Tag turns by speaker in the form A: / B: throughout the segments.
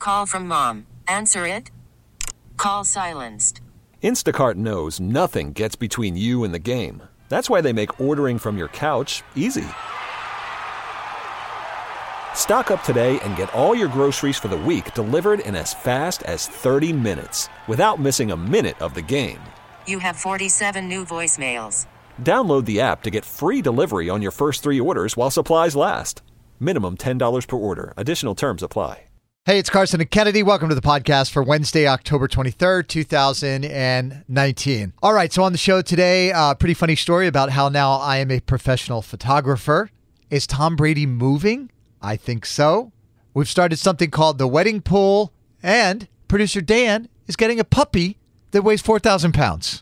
A: call from mom. Answer it. Call silenced.
B: Instacart knows nothing gets between you and the game. That's why they make ordering from your couch easy. Stock up today and get all your groceries for the week delivered in as fast as 30 minutes without missing a minute of the game.
A: You have 47 new voicemails.
B: Download the app to get free delivery on your first 3 orders while supplies last. Minimum $10 per order. Additional terms apply.
C: Hey, it's Carson and Kennedy. Welcome to the podcast for Wednesday, October 23rd, 2019. All right, so on the show today, pretty funny story about how now I am a professional photographer. Is Tom Brady moving? I think so. We've started something called the Wedding Pool, and producer Dan is getting a puppy that weighs 4,000 pounds.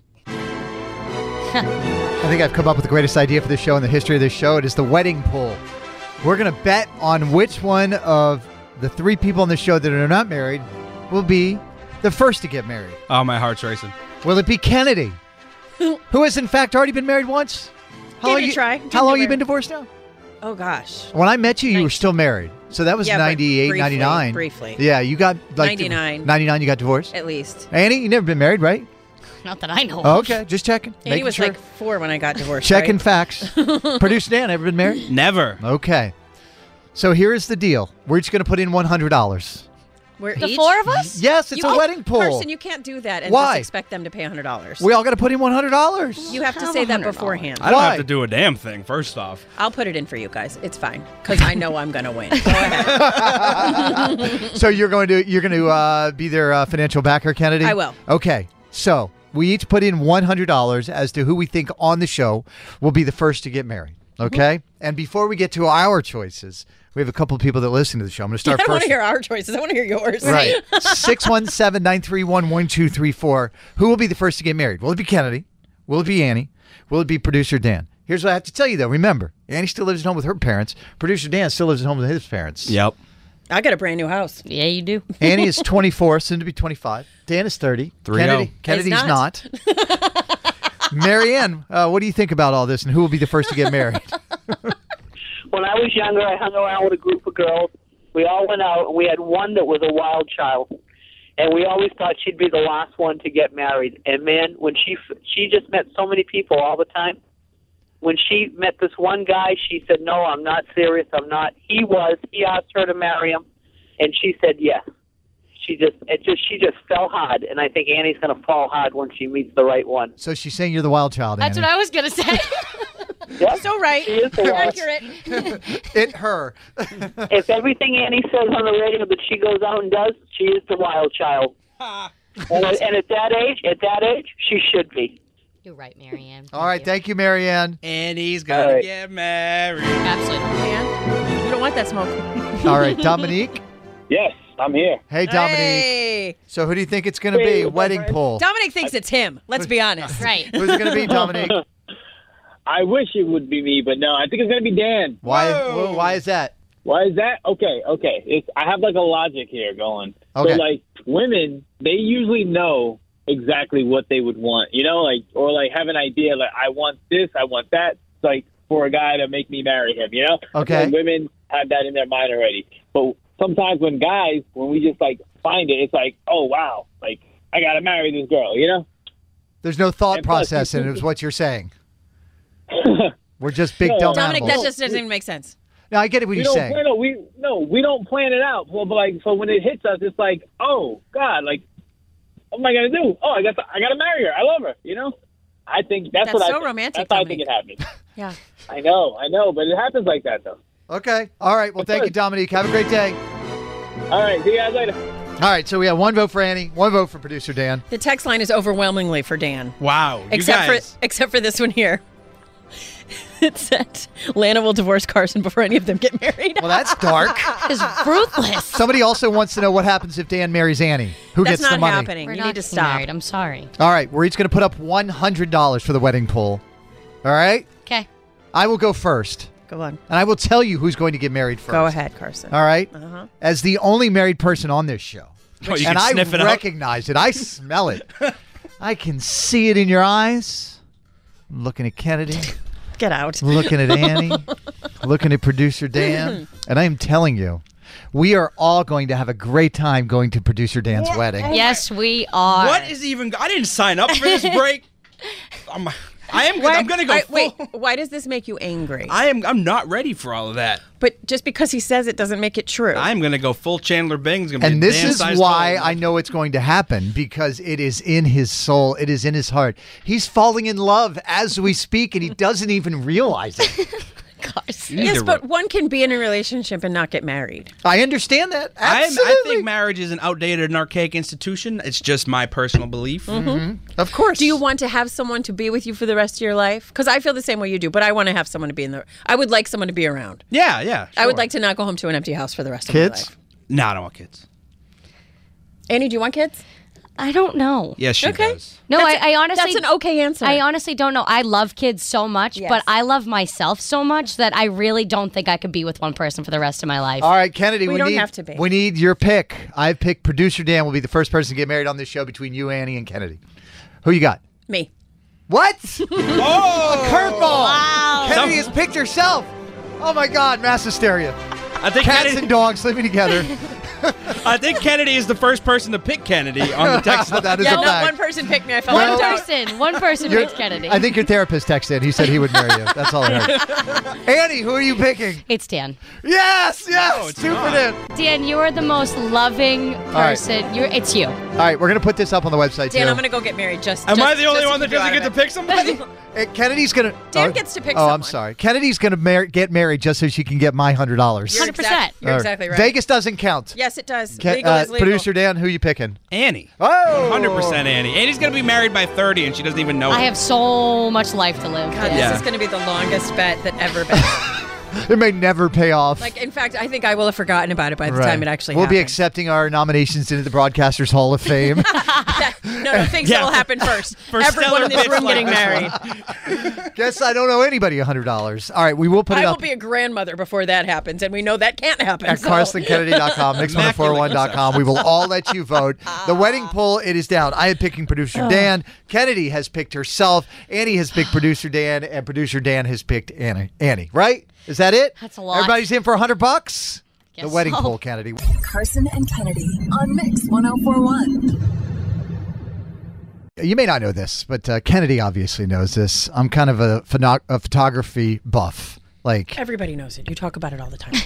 C: I think I've come up with the greatest idea for this show in the history of this show. It is the Wedding Pool. We're going to bet on which one of the 3 people on the show that are not married will be the first to get married.
D: Oh, my heart's racing.
C: Will it be Kennedy, who has in fact already been married once?
E: Give it a try.
C: How long have you been divorced now?
E: Oh, gosh.
C: When I met you, you were still married. So that was 98,
E: briefly,
C: 99.
E: Briefly.
C: Yeah, you got like
E: 99.
C: 99, you got divorced?
E: At least.
C: Annie, you never been married, right?
F: Not that I know of.
C: Oh, okay, just checking.
E: And he was
C: sure.
E: like 4 when I got divorced.
C: Checking
E: right?
C: facts. Producer Dan, ever been married?
D: Never.
C: Okay. So here is the deal. We're each going to put in $100.
E: We're
F: The
E: each?
F: 4 of us?
C: Yes, it's a wedding pool.
E: Carson, you can't do that and
C: Why?
E: just expect them to pay $100.
C: We all got to put in $100.
E: You have to say that beforehand.
D: I don't
C: Why?
D: have to do a damn thing, first off.
E: I'll put it in for you guys. It's fine because I know I'm going to win. Go ahead.
C: So you're going to be their financial backer, Kennedy?
E: I will.
C: Okay. So we each put in $100 as to who we think on the show will be the first to get married. Okay? And before we get to our choices, we have a couple of people that listen to the show. I'm going to start
E: I don't want
C: first.
E: to hear our choices. I want to hear yours.
C: Right. 617-931-1234. Who will be the first to get married? Will it be Kennedy? Will it be Annie? Will it be producer Dan? Here's what I have to tell you, though. Remember, Annie still lives at home with her parents. Producer Dan still lives at home with his parents.
D: Yep.
E: I got a brand new house.
F: Yeah, you do.
C: Annie is 24, soon to be 25. Dan is 30.
D: 3-0.
C: Kennedy's
E: Is
C: not. Marianne, what do you think about all this, and who will be the first to get married?
G: When I was younger, I hung around with a group of girls. We all went out, and we had one that was a wild child. And we always thought she'd be the last one to get married. And, man, when she just met so many people all the time. When she met this one guy, she said, no, I'm not serious, I'm not. He asked her to marry him, and she said yes. She just fell hard, and I think Annie's going to fall hard when she meets the right one.
C: So she's saying you're the wild child,
F: That's
C: Annie.
F: what I was going to say.
G: Yep.
E: So right.
G: She is the wild.
E: Accurate.
C: It her.
G: If everything Annie says on the radio that she goes out and does, she is the wild child. and at that age, she should be.
F: You're right, Marianne.
C: All right, thank you, Marianne.
D: And he's going to get married.
F: Absolutely.
E: Man, you don't want that smoke.
C: All right, Dominique.
H: Yes, I'm here.
C: Hey, Dominique.
E: Hey.
C: So who do you think it's going to be? Wedding pool.
E: Dominic thinks it's him. Let's be honest.
F: Right.
C: Who's it going to be, Dominique?
H: I wish it would be me, but no, I think it's going to be Dan.
C: Why? Well, why is that?
H: Why is that? Okay. I have like a logic here going.
C: Okay.
H: So like women, they usually know exactly what they would want, or have an idea, like I want this, I want that, like for a guy to make me marry him,
C: Okay.
H: So women have that in their mind already. But sometimes when we just like find it, it's like, oh wow, like I got to marry this girl,
C: There's no thought
H: And plus,
C: process in it, is what you're saying. We're just big dumb
E: Dominic,
C: animals.
E: that just doesn't even make sense.
C: No, I get it what you're saying.
H: We don't plan it out. So when it hits us, it's like, oh God, like what am I gonna do? Oh, I got to marry her. I love her. I think that's what
E: so
H: I think.
E: romantic,
H: That's how I think it happens.
E: Yeah.
H: I know, but it happens like that though.
C: Okay. All right. Well, thank you, Dominique. Have a great day.
H: All right, see you guys later.
C: All right. So we have 1 vote for Annie, 1 vote for producer Dan.
E: The text line is overwhelmingly for Dan.
D: Wow.
E: Except for this one here. It said Lana will divorce Carson before any of them get married.
C: Well, that's dark.
F: It's ruthless.
C: Somebody also wants to know what happens if Dan marries Annie. Who
E: That's
C: gets the
E: not
C: money?
E: happening.
F: We're
E: You
F: not
E: need to
F: getting
E: stop.
F: married. I'm sorry.
C: All right. We're each going to put up $100 for the wedding pool. All right.
F: Okay.
C: I will go first,
E: Go on.
C: and I will tell you who's going to get married first.
E: Go ahead, Carson.
C: All right.
E: Uh-huh.
C: As the only married person on this show,
D: Oh, you
C: and
D: can
C: I
D: sniff it out?
C: recognize it. I smell it. I can see it in your eyes. I'm looking at Kennedy,
E: Get out.
C: looking at Annie, looking at producer Dan, and I am telling you We are all going to have a great time going to producer Dan's wedding.
F: Yes, we are.
D: What is even? I didn't sign up for this break. I'm gonna go.
I: Wait, why does this make you angry?
D: I'm not ready for all of that.
I: But just because he says it doesn't make it true.
D: I'm gonna go full Chandler Bing. It's gonna be
C: And
D: a
C: this is
D: Dan-sized
C: why
D: hole.
C: I know it's going to happen, because it is in his soul. It is in his heart. He's falling in love as we speak, and he doesn't even realize it.
I: Yes, but one can be in a relationship and not get married.
C: I understand that.
D: I
C: Absolutely.
D: think marriage is an outdated and archaic institution. It's just my personal belief.
C: Of course.
I: Do you want to have someone to be with you for the rest of your life? Because I feel the same way you do, but I want to have someone to be I would like someone to be around.
D: Yeah.
I: I would
D: sure.
I: like to not go home to an empty house for the rest of
C: Kids?
I: my life.
D: No, I don't want kids.
I: Annie, do you want kids?
F: I don't know.
D: Yes, she does.
F: No, I honestly.
I: That's an okay answer.
F: I honestly don't know. I love kids so much,
I: Yes.
F: but I love myself so much that I really don't think I could be with one person for the rest of my life.
C: All right, Kennedy,
I: We don't have to be.
C: We need your pick. I've picked producer Dan will be the first person to get married on this show between you, Annie, and Kennedy. Who you got?
I: Me.
C: What?
D: Oh,
C: Curveball!
F: Wow.
C: Kennedy has picked herself. Oh my God, mass hysteria.
D: I think
C: Cats
D: Kennedy,
C: and dogs living together.
D: I think Kennedy is the first person to pick Kennedy on the text line.
C: That is
I: Yeah,
C: a
I: no,
C: fact.
I: one person picked me. I felt
C: Well-
I: left out.
F: One person
C: Your-
F: picks Kennedy.
C: I think your therapist texted. He said he would marry you. That's all I heard. Annie, who are you picking?
F: It's Dan.
C: Yes,
D: No, it's
C: super
D: not.
C: Dan.
F: Dan, you are the most loving
C: right.
F: person. It's you.
C: All right, we're gonna put this up on the website
I: Dan,
C: too.
I: I'm going to go get married.
D: Am I the only one that doesn't get to pick somebody?
C: Kennedy's gonna.
I: Dan gets to pick
C: Oh, I'm
I: someone.
C: sorry. Kennedy's gonna get married just so she can get my $100.
I: You're
F: 100%.
I: You're exactly right.
C: Vegas doesn't count.
I: Yes, it does. Legal is legal.
C: Producer Dan, who you picking?
D: Annie.
C: Oh,
D: 100% Annie. Annie's going to be married by 30 and she doesn't even know
F: I
D: it.
F: have so much life to live.
I: God,
F: Dan.
D: Yeah.
I: this is going to be the longest bet that ever been.
C: It may never pay off.
I: Like, in fact, I think I will have forgotten about it by the
C: Right.
I: time it actually
C: We'll be
I: happens.
C: accepting our nominations into the Broadcasters Hall of Fame.
I: No, things
D: Yeah.
I: that'll happen first.
D: For
I: Everyone in this
D: stellar
I: room
D: bits
I: getting
D: like
I: married.
C: Guess I don't owe anybody $100. All right, we will put it
I: I will
C: up
I: be a grandmother before that happens, and we know that can't happen.
C: at
I: so-
C: CarsonKennedy.com, Mix1041.com. We will all let you vote. The wedding poll, it is down. I am picking producer Dan. Kennedy has picked herself. Annie has picked producer Dan, and producer Dan has picked Annie. Right? Is that it?
F: That's a lot.
C: Everybody's in for $100. The
F: Guess
C: wedding
F: so.
C: poll, Kennedy.
J: Carson and Kennedy on Mix 1041.
C: You may not know this, but Kennedy obviously knows this. I'm kind of a photography buff. Like,
I: Everybody knows it. You talk about it all the time.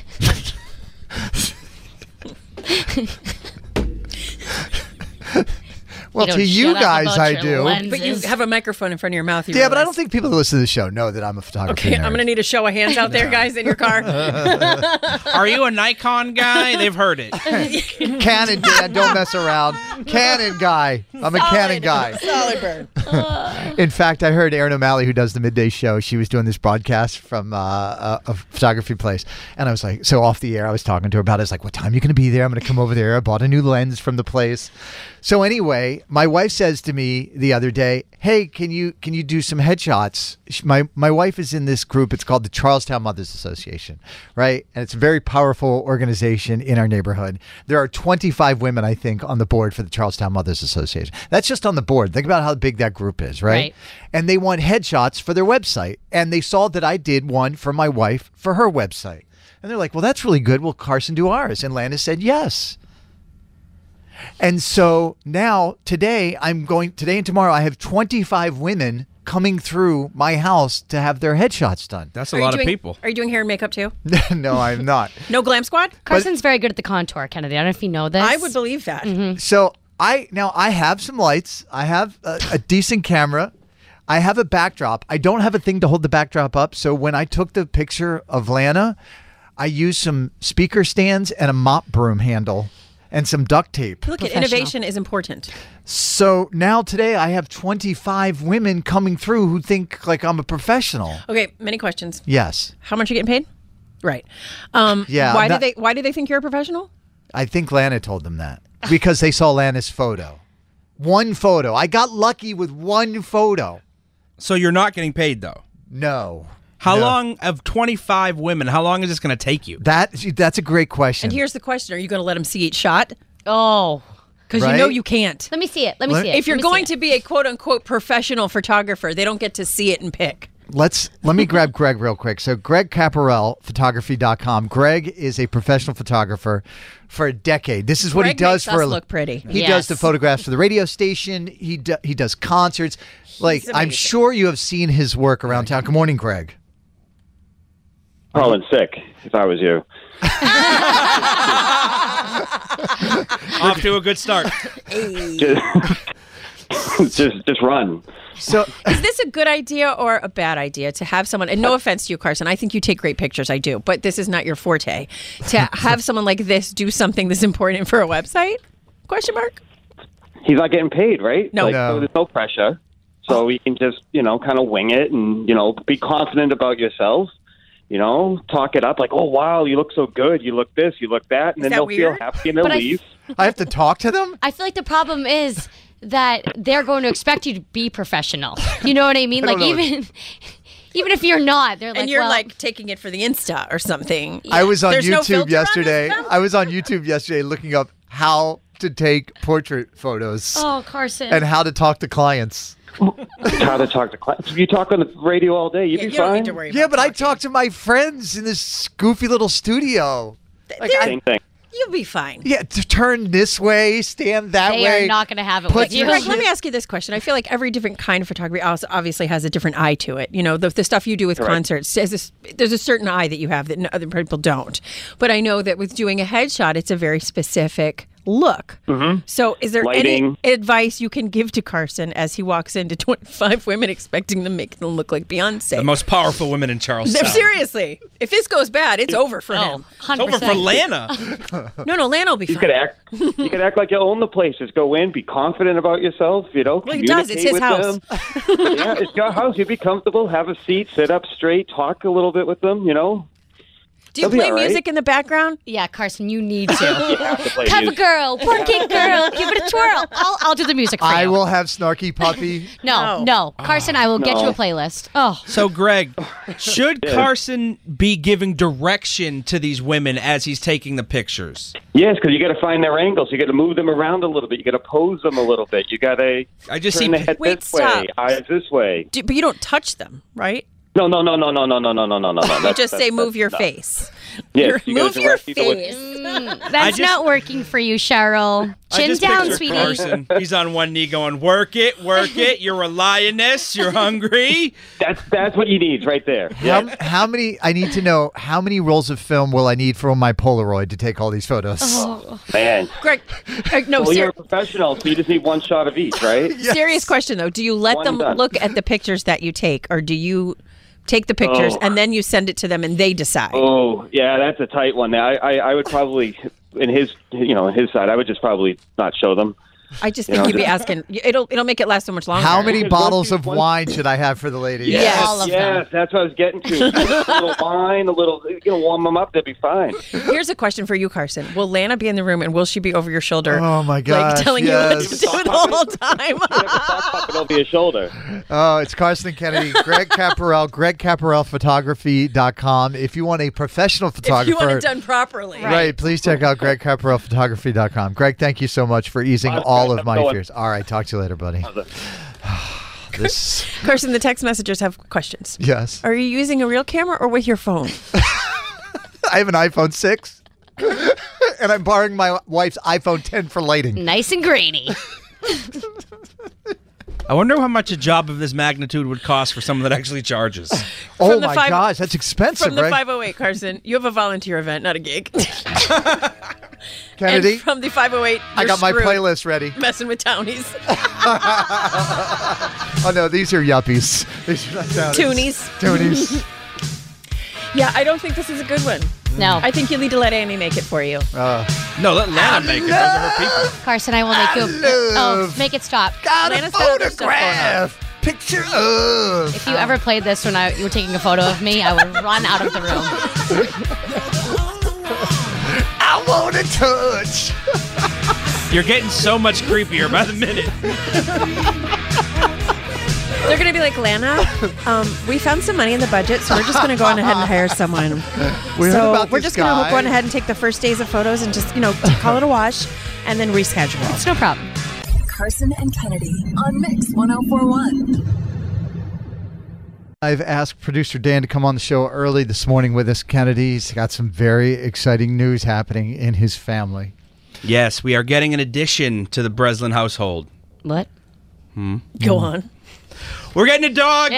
C: well,
F: don't
C: to you
F: shut up
C: guys,
F: about
C: I
F: your
C: do.
F: lenses.
I: But you have a microphone in front of your mouth. You
C: Yeah, but I
I: realize.
C: don't think people that listen to the show know that I'm a photographer.
I: Okay, I'm going to need a show of hands out there, guys, in your car.
D: Are you a Nikon guy? They've heard it.
C: Canon, Dan, don't mess around. Canon guy. I'm a Canon guy.
I: Solid burn.
C: In fact, I heard Erin O'Malley, who does the midday show, she was doing this broadcast from a photography place. And I was like, so off the air, I was talking to her about it. I was like, what time are you going to be there? I'm going to come over there. I bought a new lens from the place. So anyway, my wife says to me the other day, hey, can you do some headshots? My wife is in this group. It's called the Charlestown Mothers Association, right? And it's a very powerful organization in our neighborhood. There are 25 women, I think, on the board for the Charlestown Mothers Association. That's just on the board. Think about how big that group is, right?
F: Right.
C: And they want headshots for their website. And they saw that I did one for my wife for her website. And they're like, well, that's really good. Will Carson do ours? And Landis said, yes. And so now, today and tomorrow, I have 25 women coming through my house to have their headshots done.
D: That's a
I: Are you
D: lot of
I: doing-
D: people.
I: Are you doing hair and makeup too?
C: No, I'm not.
I: No glam squad?
F: Carson's very good at the contour, Kennedy. I don't know if you know this.
I: I would believe that.
C: So I have some lights. I have a decent camera. I have a backdrop. I don't have a thing to hold the backdrop up. So when I took the picture of Lana, I used some speaker stands and a mop broom handle and some duct tape.
I: Look,
F: Professional.
I: innovation is important.
C: So now today I have 25 women coming through who think like I'm a professional.
I: Okay, many questions.
C: Yes.
I: How much are you getting paid? Right.
C: Yeah,
I: Why
C: I'm not-
I: Why do they think you're a professional?
C: I think Lana told them that because they saw Lana's photo. One photo. I got lucky with one photo.
D: So you're not getting paid, though.
C: No.
D: How
C: No.
D: long, of 25 women, how long is this going to take you?
C: That's a great question.
I: And here's the question: are you going to let them see each shot?
F: Oh.
I: Because
C: Right?
I: you know you can't.
F: Let me see it. Let me see it.
I: If you're
F: Let me see
I: going
F: it.
I: to be a quote unquote professional photographer, they don't get to see it and pick.
C: Let me grab Greg real quick. So Greg Caparel, photography.com. Greg is a professional photographer for a decade. This is what
I: Greg
C: he does
I: makes
C: for
I: us look pretty.
C: He does the photographs for the radio station. He does concerts. Like, I'm
I: amazing.
C: sure you have seen his work around town. Good morning, Greg.
K: Calling sick if I was you.
D: Off to a good start.
K: Just run.
C: So
I: Is this a good idea or a bad idea to have someone, and no offense to you, Carson, I think you take great pictures, I do, but this is not your forte, to have someone like this do something that's important for a website? Question mark?
K: He's not getting paid, right?
I: No.
K: So there's no pressure. So you can just, kind of wing it and, be confident about yourself. Talk it up like, oh, wow, you look so good. You look this, you look that. And then they'll feel happy and they'll leave.
C: I have to talk to them?
F: I feel like the problem is that they're going to expect you to be professional. You know what I mean? Like, even if you're not, they're like,
I: And you're
F: well,
I: like taking it for the Insta or something.
C: I was on
I: There's no
C: YouTube
I: filter on this
C: yesterday.
I: stuff?
C: I was on YouTube yesterday looking up how to take portrait photos
F: oh, Carson.
C: and how to talk to clients.
K: How to talk to clients. You talk on the radio all day. You'd be
I: you don't
K: fine.
I: need to worry
C: Yeah,
I: about
C: but I
I: talking.
C: talk to my friends in this goofy little studio. Like,
K: Same thing.
I: You'll be fine.
C: yeah, to turn this way, stand that
F: they
C: way.
F: are not going to have it
C: Put
F: with you.
C: your
I: Greg, let me ask you this question. I feel like every different kind of photography obviously has a different eye to it. The stuff you do with concerts, there's a certain eye that you have that other people don't. But I know that with doing a headshot, it's a very specific look.
K: Mm-hmm.
I: So is there
K: Lighting.
I: any advice you can give to Carson as he walks into 25 women expecting them to make them look like Beyonce?
D: The most powerful women in Charlestown.
I: Seriously. If this goes bad, it's over for him.
D: It's over for Lana.
I: No, Lana will be
K: You
I: fine.
K: could act like you own the place. Just go in, be confident about yourself.
I: Well, he does. It's
K: communicate
I: his
K: with
I: house.
K: them. Yeah, it's your house. You be comfortable. Have a seat. Sit up straight. Talk a little bit with them.
I: Do you
K: They'll be
I: play
K: all right.
I: music in the background?
F: Yeah, Carson, you need to.
K: You have to play
F: Cover
K: music.
F: girl, work it, girl, give it a twirl. I'll do the music for you.
C: I will have Snarky Puppy.
F: No. Carson, I will get you a playlist. Oh.
D: So, Greg, should Carson be giving direction to these women as he's taking the pictures?
K: Yes, because you got to find their angles. You got to move them around a little bit. You got to pose them a little bit. You got to turn the head
I: Wait,
K: this
I: stop.
K: way, eyes this way.
I: But you don't touch them, right?
K: No.
I: You just say move your face.
K: Yes, you gotta
I: Move your
K: direct people with-
I: face.
F: That's not working for you, Cheryl.
D: I
F: Chin
D: just
F: down,
D: picture
F: sweetie.
D: Carson. He's on one knee going, work it. You're a lioness. You're hungry.
K: That's what you need right there.
C: How many? I need to know how many rolls of film will I need for my Polaroid to take all these photos?
F: Oh.
K: Man.
I: Greg, no,
K: Well, you're a professional, so you just need one shot of each, right?
I: serious question though. Do you let
K: One
I: them
K: done.
I: look at the pictures that you take, or do you take the pictures and then you send it to them and they decide?
K: Oh, yeah, that's a tight one. I would probably, in his side, I would just probably not show them.
I: I just think you'd be asking. It'll make it last so much longer.
C: How many bottles of wine should I have for the ladies?
K: Yes,
I: All of
K: yes, that's what I was getting to. A little wine, a little, warm them up, they'll be fine.
I: Here's a question for you, Carson. Will Lana be in the room and will she be over your shoulder?
C: Oh my gosh,
I: Like telling
C: yes.
I: you what to do the whole time.
K: It'll be your shoulder.
C: Oh, it's Carson Kennedy, Greg Caparel, GregCaparelPhotography.com. If you want a professional
I: If
C: photographer,
I: you want it done properly.
C: right, please check out GregCaparelPhotography.com. Greg, thank you so much for easing all of my fears. All right, talk to you later, buddy. This,
I: Carson, the text messengers have questions.
C: yes.
I: Are you using a real camera or with your phone?
C: I have an iPhone 6, and I'm borrowing my wife's iPhone 10 for lighting.
F: Nice and grainy.
D: I wonder how much a job of this magnitude would cost for someone that actually charges.
C: Oh
I: From the
C: my gosh, that's expensive,
I: From the
C: right?
I: 508, Carson, you have a volunteer event, not a gig.
C: Kennedy,
I: And from the 508,
C: I
I: you're
C: got my
I: screwed.
C: playlist ready.
I: Messing with townies.
C: Oh no, these are yuppies. These are not townies.
I: Toonies.
C: Toonies.
I: Yeah, I don't think this is a good one.
F: No.
I: I think you need to let Amy make it for you.
D: No, let Lana make it. Those are her people.
F: Carson, I will make you.
C: love-
F: Make it stop.
C: Got
I: Lana's
C: a
I: got other stuff going on.
C: photograph. Picture of.
F: If you ever played this when you were taking a photo of me, I would run out of the room.
C: I want to touch.
D: You're getting so much creepier by the minute.
I: They're going to be like, Lana, we found some money in the budget, so we're just going to go on ahead and hire someone.
C: We heard
I: So
C: about
I: we're
C: this
I: just going to
C: guy.
I: go on ahead and take the first days of photos and just, call it a wash and then reschedule.
F: It's no problem.
J: Carson and Kennedy on Mix 1041.
C: I've asked producer Dan to come on the show early this morning with us, Kennedy. He's got some very exciting news happening in his family.
D: Yes, we are getting an addition to the Breslin household.
F: What?
I: Go on.
D: We're getting a dog!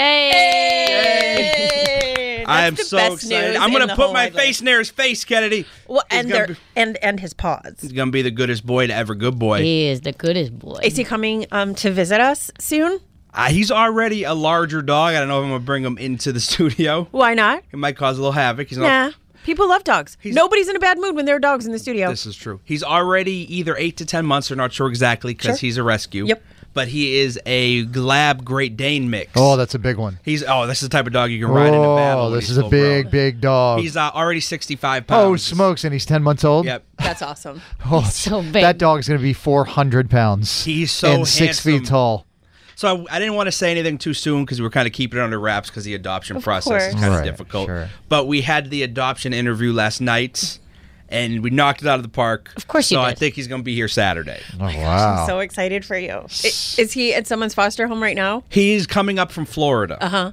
I: Yay!
D: I am so excited. I'm going to put my face near his face, Kennedy.
I: Well, and his paws.
D: He's going to be the goodest boy to ever good boy.
F: He is the goodest boy.
I: Is he coming to visit us soon?
D: He's already a larger dog. I don't know if I'm going to bring him into the studio.
I: Why not?
D: It might cause a little havoc. He's
I: Nah. People love dogs. Nobody's in a bad mood when there are dogs in the studio.
D: This is true. He's already either 8 to 10 months, or not sure exactly, because he's a rescue.
I: Yep.
D: But he is a Lab Great Dane mix.
C: Oh, that's a big one.
D: This is the type of dog you can ride into battle.
C: Oh, this is a big dog.
D: He's already 65 pounds.
C: Oh, smokes, and he's 10 months old?
D: Yep.
I: That's awesome.
C: Oh,
F: He's so big.
C: That dog's going to be 400 pounds.
D: He's so
C: and 6 feet
D: handsome.
C: tall.
D: So I didn't want to say anything too soon because we were kind of keeping it under wraps because the adoption process is kind of difficult.
C: Sure.
D: But we had the adoption interview last night, and we knocked it out of the park.
F: Of course you
D: did. So
F: did.
D: I think he's going to be here Saturday.
C: Oh, wow.
I: I'm so excited for you. Is he at someone's foster home right now?
D: He's coming up from Florida.
I: Uh-huh.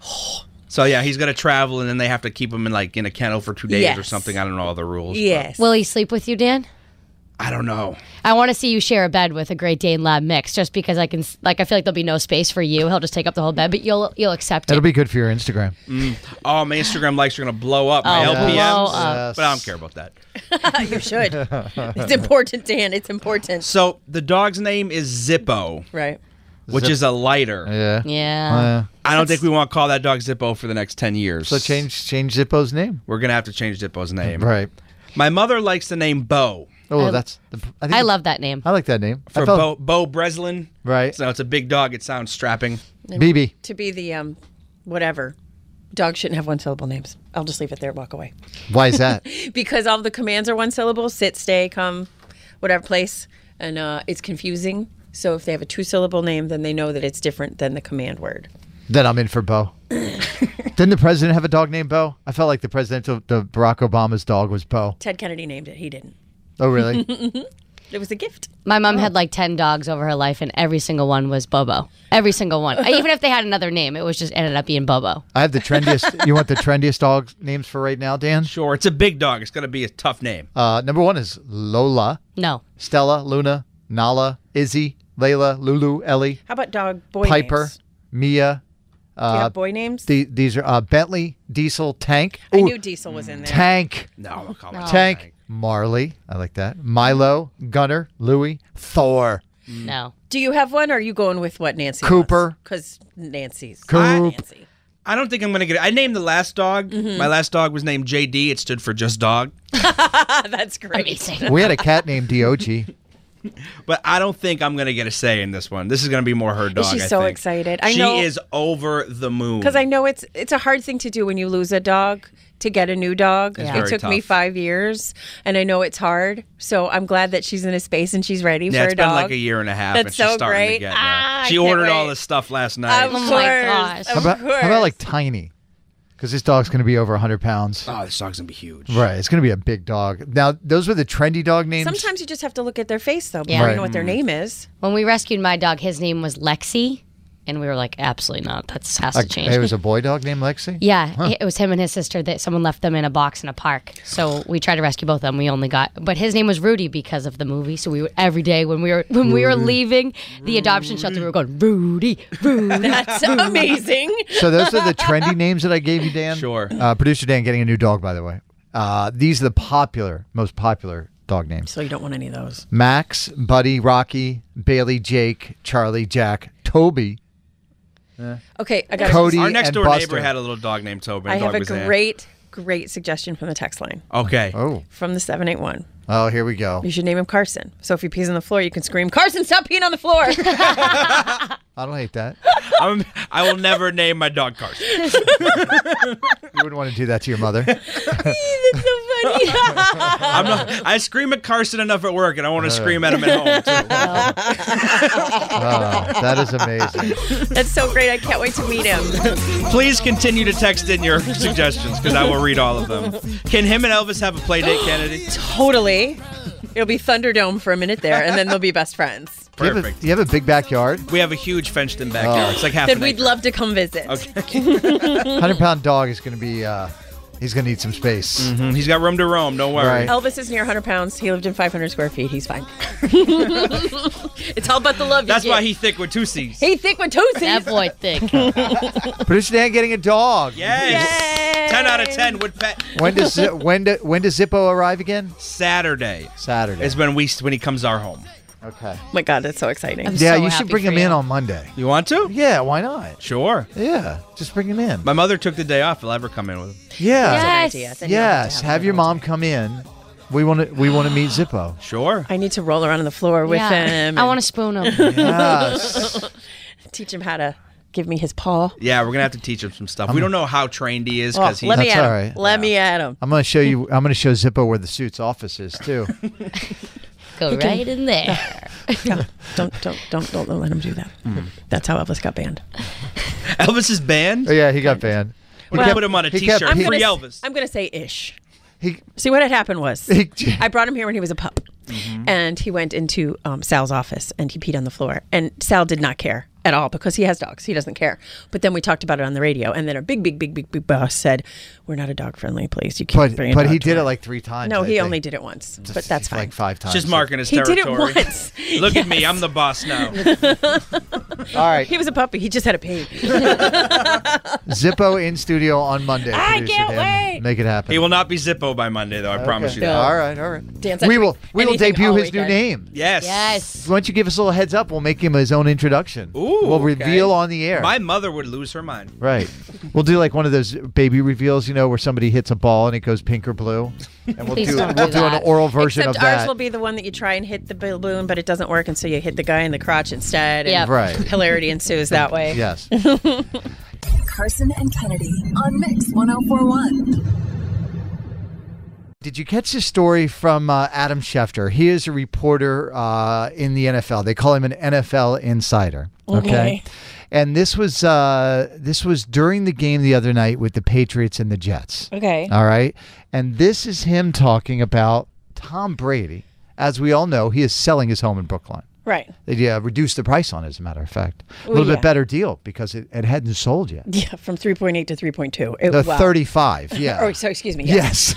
D: So yeah, he's going to travel, and then they have to keep him in a kennel for 2 days or
I: Yes.
D: something. I don't know all the rules.
I: Yes.
F: Will he sleep with you, Dan?
D: I don't know.
F: I want to see you share a bed with a Great Dane Lab mix, just because I feel like there'll be no space for you. He'll just take up the whole bed, but you'll accept
C: It'll
F: it.
C: be good for your Instagram.
D: Oh, my Instagram likes are going to blow up. My
F: Oh,
D: LPMs.
F: blow up.
D: But I don't care about that.
I: You should. It's important, Dan. It's important.
D: So the dog's name is Zippo,
I: Right.
D: which is a lighter.
C: Yeah.
F: Yeah.
D: I don't think we want to call that dog Zippo for the next 10 years.
C: So change Zippo's name.
D: We're going to have to change Zippo's name.
C: Right.
D: My mother likes the name Bo.
C: Oh,
F: I love that name.
C: I like that name.
D: For Bo Breslin.
C: Right.
D: So it's a big dog. It sounds strapping.
C: BB.
I: To be the, whatever. Dogs shouldn't have one-syllable names. I'll just leave it there and walk away.
C: Why is that?
I: Because all the commands are one syllable. Sit, stay, come, whatever place. And it's confusing. So if they have a 2-syllable name, then they know that it's different than the command word.
C: Then I'm in for Bo. Didn't the president have a dog named Bo? I felt like the Barack Obama's dog was Bo.
I: Ted Kennedy named it. He didn't.
C: Oh, really?
I: It was a gift.
F: My mom had 10 dogs over her life, and every single one was Bobo. Every single one. Even if they had another name, it was just ended up being Bobo.
C: I have the trendiest. You want the trendiest dog names for right now, Dan?
D: Sure. It's a big dog. It's going to be a tough name.
C: Number 1 is Lola.
F: No.
C: Stella, Luna, Nala, Izzy, Layla, Lulu, Ellie.
I: How about dog boy
C: Piper,
I: names?
C: Mia.
I: Do you have boy names?
C: These are Bentley, Diesel, Tank.
I: I knew Diesel was in there.
C: Tank.
D: No, I'll call it
C: Tank. Marley. I like that. Milo, Gunner, Louie, Thor.
F: No.
I: Do you have one, or are you going with what Nancy
C: Cooper.
I: Because Nancy's.
C: Nancy.
D: I don't think I'm going to get it. I named the last dog.
I: Mm-hmm.
D: My last dog was named JD. It stood for just dog.
I: That's great.
C: We had a cat named Diochi.
D: But I don't think I'm going to get a say in this one. This is going to be more her dog.
I: She's so excited. I know.
D: She is over the moon.
I: Because I know it's a hard thing to do when you lose a dog, to get a new dog.
D: It's
I: It
D: very
I: took me
D: tough.
I: 5 years, and I know it's hard. So I'm glad that she's in a space and she's ready
D: Yeah,
I: for
D: it's
I: a
D: been
I: dog.
D: like a year and a half,
I: That's
D: and she's
I: so
D: starting
I: great.
D: to get there.
I: I
D: She
I: can't
D: ordered all
I: wait.
D: this stuff last night.
I: Of
F: Oh
I: course.
F: my gosh.
I: Of
C: How
I: course.
C: about like Tiny? Because this dog's going to be over 100 pounds.
D: Oh, this dog's going to be huge.
C: Right. It's going to be a big dog. Now, those were the trendy dog names.
I: Sometimes you just have to look at their face, though,
F: Yeah.
I: before
C: Right.
I: you know what their name is.
F: When we rescued my dog, his name was Lexi, and we were like, absolutely not. That has to change.
C: It was a boy dog named Lexi?
F: Yeah, it was him and his sister that someone left them in a box in a park. So we tried to rescue both of them. We only got, but his name was Rudy because of the movie. So we would every day when we were leaving the adoption shelter, we were going Rudy, Rudy.
I: That's amazing.
C: So those are the trendy names that I gave you, Dan?
D: Sure.
C: Producer Dan getting a new dog, by the way. These are the most popular dog names.
I: So you don't want any of those.
C: Max, Buddy, Rocky, Bailey, Jake, Charlie, Jack, Toby.
I: Okay, I got
C: Cody
D: Our next
C: and
D: door
C: Buster.
D: neighbor had a little dog named Toby.
I: I
D: The
I: have
D: dog
I: a
D: was there.
I: great suggestion from the text line.
D: Okay.
C: Oh.
I: From the 781.
C: Oh, here we go.
I: You should name him Carson. So if he pees on the floor, you can scream, Carson, stop peeing on the floor.
C: I don't hate that.
D: I will never name my dog Carson.
C: You wouldn't want to do that to your mother.
I: That's so funny.
D: I scream at Carson enough at work, and I want to scream at him at home, too.
C: Oh, that is amazing.
I: That's so great. I can't wait to meet him.
D: Please continue to text in your suggestions, because I will read all of them. Can him and Elvis have a play date, Kennedy?
I: Totally. It'll be Thunderdome for a minute there, and then they'll be best friends.
D: Perfect.
C: Do you have a big backyard?
D: We have a huge fenced-in backyard. It's like half
I: Then
D: an
I: we'd
D: acre.
I: love to come visit.
D: Okay.
C: 100-pound dog is going to be. He's going to need some space.
D: Mm-hmm. He's got room to roam. Don't worry.
C: Right.
I: Elvis is near 100 pounds. He lived in 500 square feet. He's fine. It's all about the love.
D: That's
I: you
D: why
I: give.
D: he's thick with 2 C's.
I: He thick with 2 C's.
F: That boy thick.
C: Producer Dan getting a dog.
D: Yes. 10 out of 10 would pet.
C: When does Zippo arrive again?
D: Saturday.
C: Saturday.
D: Is when he comes to our home.
C: Okay.
I: Oh my God, that's so exciting.
C: Yeah, you should bring him in on Monday.
D: You want to?
C: Yeah, why not?
D: Sure.
C: Yeah, just bring him in.
D: My mother took the day off. I'll ever come in with him.
C: Yeah.
I: Yes.
C: Yes. Have your mom come in. We want to meet Zippo.
D: Sure.
I: I need to roll around on the floor with him.
F: I want to spoon him.
C: Yes.
I: Teach him how to give me his paw.
D: Yeah, we're gonna have to teach him some stuff. We don't know how trained he is
I: Oh,
D: because
I: let me
C: That's
I: at him.
C: all right.
I: Let me at him.
C: I'm going to show you. I'm going to show Zippo where the suit's office is too.
F: Go right in there.
I: Don't let him do that. That's how Elvis got banned.
D: Elvis is banned.
C: Oh, yeah, he got banned.
D: We can put him on a T-shirt.
C: kept-
D: Free Elvis.
I: I'm gonna say ish.
C: He-
I: See, what had happened was
C: He-
I: I brought him here when he was a pup, and he went into Sal's office and he peed on the floor, and Sal did not care at all because he has dogs. He doesn't care. But then we talked about it on the radio, and then a big boss said, "We're not a dog-friendly place. You can't bring a
C: But
I: dog
C: he
I: to
C: did it
I: work."
C: like 3 times.
I: No,
C: I
I: he
C: think.
I: only did it once, but that's fine.
C: Like 5 times.
D: Just marking his
I: He did
D: territory.
I: it once.
D: Look at me.
I: Yes.
D: I'm the boss now.
C: All right.
I: He was a puppy. He just had a pee.
C: Zippo in studio on Monday.
I: I
C: Producer
I: can't
C: Dan.
I: wait.
C: Make it happen.
D: He will not be Zippo by Monday, though. I promise you that.
C: All right.
I: Dan's
C: We
I: actually
C: will
I: anything
C: debut
I: all
C: his new
I: weekend.
C: name.
D: Yes.
F: Yes.
C: Why don't you give us a little heads up? We'll make him his own introduction.
D: Ooh,
C: we'll reveal
D: okay.
C: on the air.
D: My mother would lose her mind.
C: Right. We'll do like one of those baby reveals, where somebody hits a ball and it goes pink or blue. And we'll
F: Please
C: do
F: don't do
C: an
F: that.
C: oral version
I: Except
C: of
I: ours
C: that.
I: will be the one that you try and hit the balloon, but it doesn't work, and so you hit the guy in the crotch instead. And
F: Yep.
C: Right.
I: Hilarity ensues that way.
C: Yes.
J: Carson and Kennedy on Mix 1041.
C: Did you catch this story from Adam Schefter? He is a reporter in the NFL. They call him an NFL insider. Okay. And this was during the game the other night with the Patriots and the Jets.
I: Okay.
C: All right. And this is him talking about Tom Brady. As we all know, he is selling his home in Brookline.
I: Right.
C: They reduced the price on it, as a matter of fact. A little bit better deal because it hadn't sold yet.
I: Yeah, from 3.8 to 3.2.
C: The 35, yeah.
I: Oh, so excuse me.
C: Yes.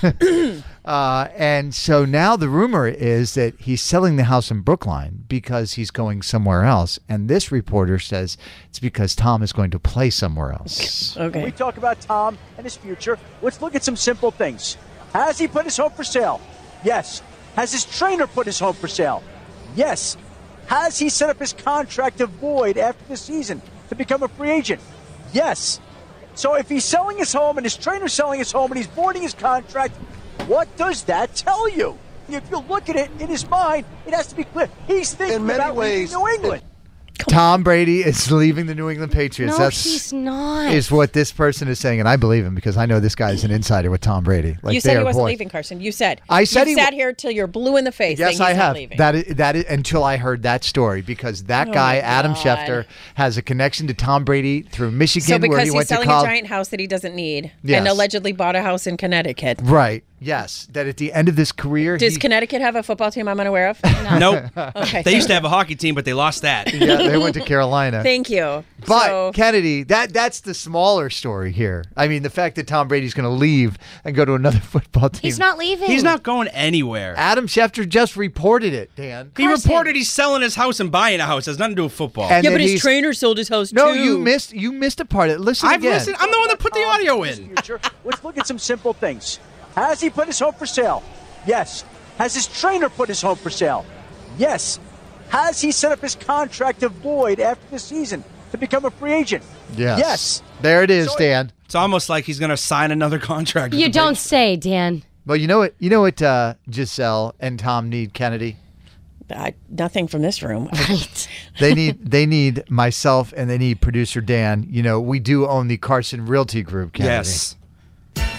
C: And so now the rumor is that he's selling the house in Brookline because he's going somewhere else. And this reporter says it's because Tom is going to play somewhere else.
I: Okay.
L: When we talk about Tom and his future, let's look at some simple things. Has he put his home for sale? Yes. Has his trainer put his home for sale? Yes. Has he set up his contract to void after the season to become a free agent? Yes. So if he's selling his home and his trainer's selling his home and he's voiding his contract, what does that tell you? If you look at it in his mind, it has to be clear. He's thinking about leaving New England.
C: Tom Brady is leaving the New England Patriots.
F: No,
C: That's
F: he's not.
C: is what this person is saying, and I believe him because I know this guy is an insider with Tom Brady. Like
I: You said
C: they
I: he
C: are
I: wasn't
C: boys.
I: leaving, Carson. You said.
C: I said
I: you
C: he
I: sat here till you're blue in the face.
C: Yes,
I: saying
C: I
I: he's not
C: have.
I: leaving.
C: That is until I heard that story because that
I: Oh
C: guy,
I: my
C: Adam
I: God.
C: Schefter, has a connection to Tom Brady through Michigan,
I: So
C: where
I: because
C: he
I: he's
C: went to
I: selling a
C: college.
I: giant house that he doesn't need
C: Yes.
I: and allegedly bought a house in Connecticut.
C: Right. Yes. That at the end of this career,
I: Does Connecticut have a football team I'm unaware of?
D: Nope.
I: Okay.
D: They used to have a hockey team, but they lost that.
C: yeah, they went to Carolina.
I: Thank you.
C: But
I: So-
C: Kennedy, that's the smaller story here. I mean, the fact that Tom Brady's going to leave and go to another football team.
F: He's not leaving.
D: He's not going anywhere.
C: Adam Schefter just reported it, Dan.
D: He reported he's selling his house and buying a house. It has nothing to do with football.
C: And
I: yeah,
C: then
I: but his
C: he's-
I: trainer sold his house
C: No,
I: too.
C: you missed a part of it. Listen
D: I've
C: again.
D: listened. I'm the one that put the audio in.
L: Future. Let's look at some simple things. Has he put his home for sale? Yes. Has his trainer put his home for sale? Yes. Has he set up his contract to void after the season to become a free agent? Yes.
C: There it is, Dan.
D: It's almost like he's going to sign another contract.
F: You don't say, Dan.
C: Well, you know what Giselle and Tom need, Kennedy?
I: Nothing from this room.
F: Right.
C: They need myself and they need producer Dan. We do own the Carson Realty Group, Kennedy.
D: Yes.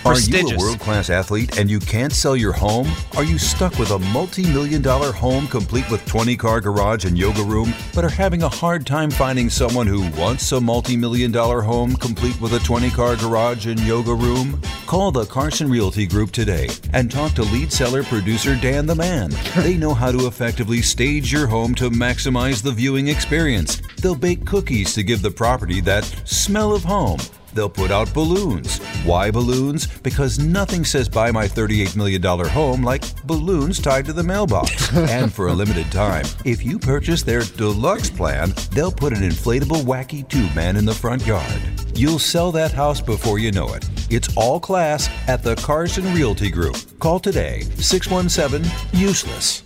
D: Prestigious.
M: Are you a world-class athlete and you can't sell your home? Are you stuck with a multi-million-dollar home complete with 20-car garage and yoga room, but are having a hard time finding someone who wants a multi-million-dollar home complete with a 20-car garage and yoga room? Call the Carson Realty Group today and talk to lead seller producer Dan the Man. They know how to effectively stage your home to maximize the viewing experience. They'll bake cookies to give the property that smell of home. They'll put out balloons. Why balloons? Because nothing says buy my $38 million home like balloons tied to the mailbox. And for a limited time, if you purchase their deluxe plan, they'll put an inflatable wacky tube man in the front yard. You'll sell that house before you know it. It's all class at the Carson Realty Group. Call today, 617-USELESS.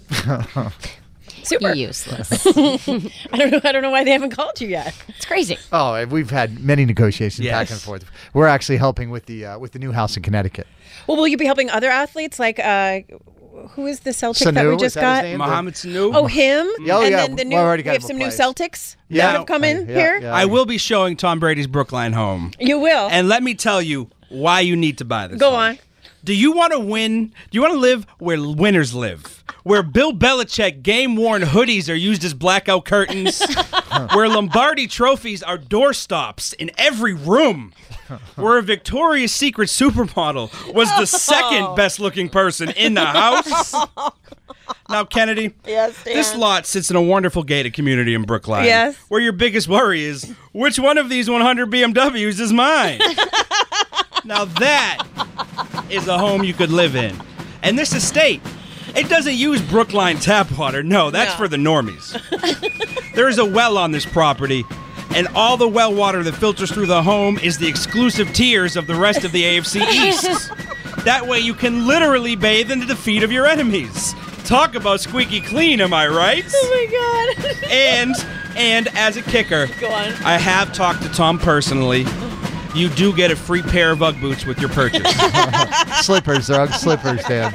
E: Super
F: useless.
E: I don't know why they haven't called you yet.
F: It's crazy.
C: Oh, we've had many negotiations back
D: Yes.
C: and forth. We're actually helping with the new house in Connecticut.
E: Well, will you be helping other athletes like who is the Celtic that
C: Sanu,
E: we
C: is
E: just
C: that
E: got?
C: his name?
D: Mohamed Sanu.
E: Oh, him.
C: Oh,
E: and
C: yeah.
E: then the
C: Well,
E: new.
C: I already got
E: We have
C: him
E: some
C: a
E: new
C: place.
E: Celtics
C: Yeah.
E: that have come in
C: Yeah,
E: here.
C: yeah.
D: I will be showing Tom Brady's Brookline home.
E: You will.
D: And let me tell you why you need to buy this.
E: Go
D: home.
E: on.
D: Do you want to win? Do you want to live where winners live? Where Bill Belichick game-worn hoodies are used as blackout curtains? Where Lombardi trophies are doorstops in every room? Where a Victoria's Secret supermodel was the second best-looking person in the house? Now, Kennedy,
E: Yes, Dan.
D: this lot sits in a wonderful gated community in Brookline.
E: Yes.
D: Where your biggest worry is, which one of these 100 BMWs is mine? Now that is a home you could live in. And this estate, it doesn't use Brookline tap water. No, that's for the normies. There is a well on this property, and all the well water that filters through the home is the exclusive tiers of the rest of the AFC East. That way you can literally bathe in the defeat of your enemies. Talk about squeaky clean, am I right?
E: Oh my God.
D: And as a kicker,
E: Go on.
D: I have talked to Tom personally. You do get a free pair of Ugg boots with your purchase.
C: Slippers, they're Ugg slippers, Dan.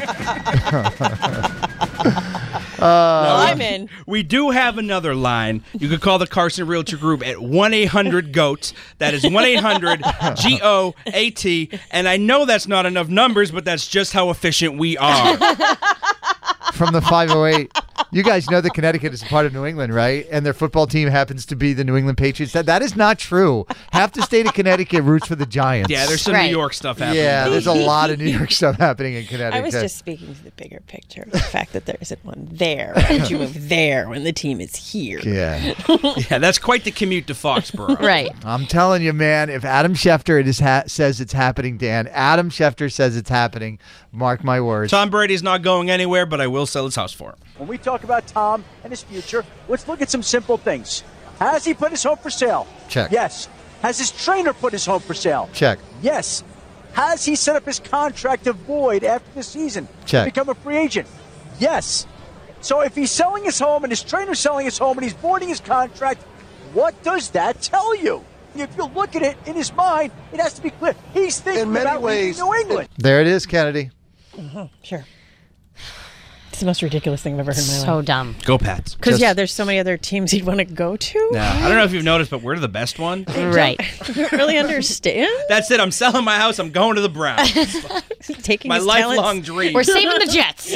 E: I'm in.
D: We do have another line. You could call the Carson Realty Group at 1-800-GOAT. That is 1-800-GOAT. And I know that's not enough numbers, but that's just how efficient we are.
C: From the 508. You guys know that Connecticut is a part of New England, right? And their football team happens to be the New England Patriots. That is not true. Half the state of Connecticut roots for the Giants.
D: Yeah, there's some New York stuff happening.
C: Yeah, there's a lot of New York stuff happening in Connecticut.
E: I was just speaking to the bigger picture, the fact that there isn't one there. Why don't you move there when the team is here?
C: Yeah.
D: Yeah, that's quite the commute to Foxborough.
F: Right.
C: I'm telling you, man, if Adam Schefter says it's happening, Dan, Adam Schefter says it's happening. Mark my words.
D: Tom Brady's not going anywhere, but I will sell his house for him.
L: When we talk about Tom and his future, let's look at some simple things. Has he put his home for sale?
C: Check.
L: Yes. Has his trainer put his home for sale?
C: Check.
L: Yes. Has he set up his contract to void after the season?
C: Check.
L: To become a free agent? Yes. So if he's selling his home and his trainer's selling his home and he's voiding his contract, what does that tell you? If you look at it in his mind, it has to be clear. He's thinking about leaving New England.
C: There it is, Kennedy.
E: Sure. It's the most ridiculous thing I've ever heard in my life.
F: So dumb.
D: Go Pats.
E: Because, there's so many other teams he'd want to go to.
D: No, I don't know if you've noticed, but we're the best one.
F: Right.
E: I don't really understand.
D: That's it. I'm selling my house. I'm going to the Browns.
E: Taking
D: My
E: his
D: lifelong
E: talents.
D: dream.
F: We're saving the Jets.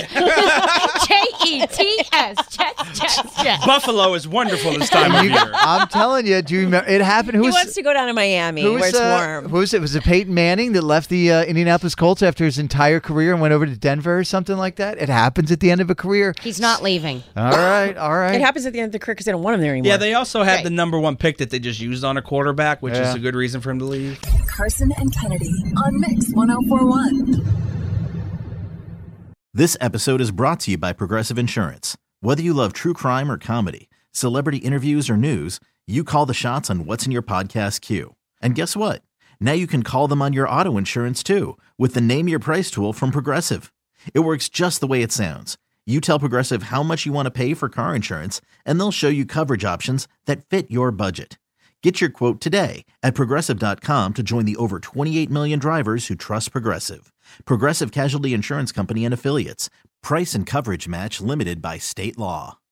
F: Jets. Jets.
D: Buffalo is wonderful this time of year.
C: I'm telling you, do you remember? It happened.
E: He wants to go down to Miami where it's warm.
C: Who was it? Was it Peyton Manning that left the Indianapolis Colts after his entire career and went over to Denver or something like that? It happens at the end of a career.
F: He's not leaving.
C: All right, all right.
E: It happens at the end of the career because they don't want him there anymore.
D: Yeah, they also had the number one pick that they just used on a quarterback, which
C: Yeah.
D: is a good reason for him to leave.
J: Carson and Kennedy on Mix 104.1.
N: This episode is brought to you by Progressive Insurance. Whether you love true crime or comedy, celebrity interviews or news, you call the shots on what's in your podcast queue. And guess what? Now you can call them on your auto insurance too with the Name Your Price tool from Progressive. It works just the way it sounds. You tell Progressive how much you want to pay for car insurance, and they'll show you coverage options that fit your budget. Get your quote today at Progressive.com to join the over 28 million drivers who trust Progressive. Progressive Casualty Insurance Company and Affiliates. Price and coverage match limited by state law.